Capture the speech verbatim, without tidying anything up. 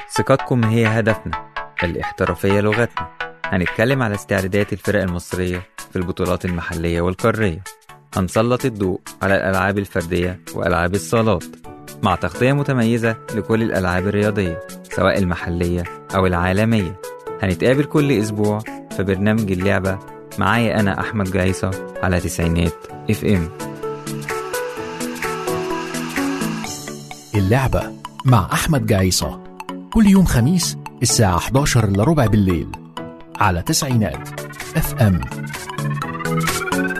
ثقتكم هي هدفنا، الاحترافية لغتنا. هنتكلم على استعدادات الفرق المصرية في البطولات المحلية والقارية. هنسلط الضوء على الألعاب الفردية وألعاب الصالات مع تغطية متميزة لكل الألعاب الرياضية سواء المحلية أو العالمية. هنتقابل كل أسبوع في برنامج اللعبة معايا أنا أحمد جعيصة على تسعينات اف ام. اللعبة مع أحمد جعيصة كل يوم خميس الساعة إحدى عشر إلا ربع بالليل على تسعينات اف ام.